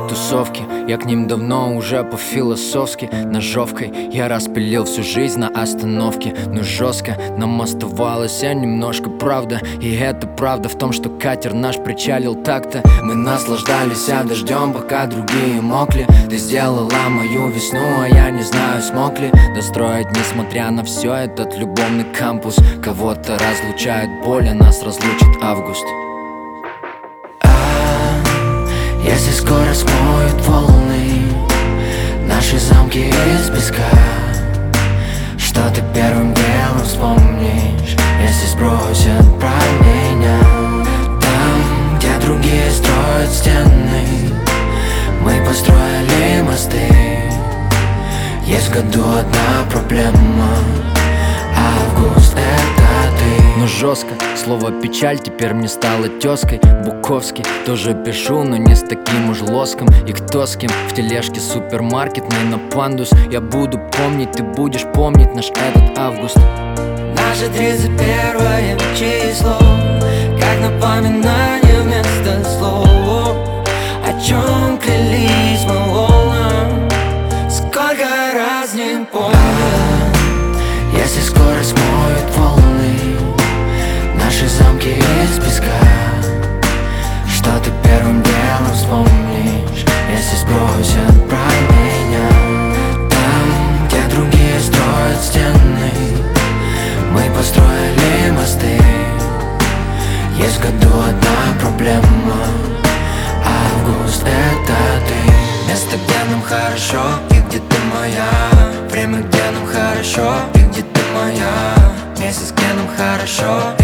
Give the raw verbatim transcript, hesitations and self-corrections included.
тусовки, я к ним давно уже по-философски. Ножовкой я распилил всю жизнь на остановке. Но жестко нам оставалось немножко правда. И это правда в том, что катер наш причалил так-то. Мы наслаждались дождем, пока другие мокли. Ты сделала мою весну, а я не знаю, смог ли достроить, несмотря на все, этот любовный кампус. Кого-то разлучает боль, а нас разлучит август. Если скоро смоют волны наши замки из песка, что ты первым делом вспомнишь, если сбросят про меня? Там, где другие строят стены, мы построили мосты. Есть в году одна проблема: август — это ты. Но жестко, слово печаль теперь мне стало тезкой. Буковский тоже пишу, но не с таким уж лоском. И кто с кем в тележке супермаркетной на пандус. Я буду помнить, ты будешь помнить наш этот август. Наше тридцать первое число, как напоминание вместо слов. О чем клялись мы волнам, сколько раз не помню. Если скоро смоют волны наши замки из песка, что ты первым делом вспомнишь, если сбросят про меня? Там, где другие строят стены, мы построили мосты. Есть в году одна проблема: август — это ты. Место, где нам хорошо и где ты моя. Время, где нам хорошо и где ты моя. Месяц, где нам хорошо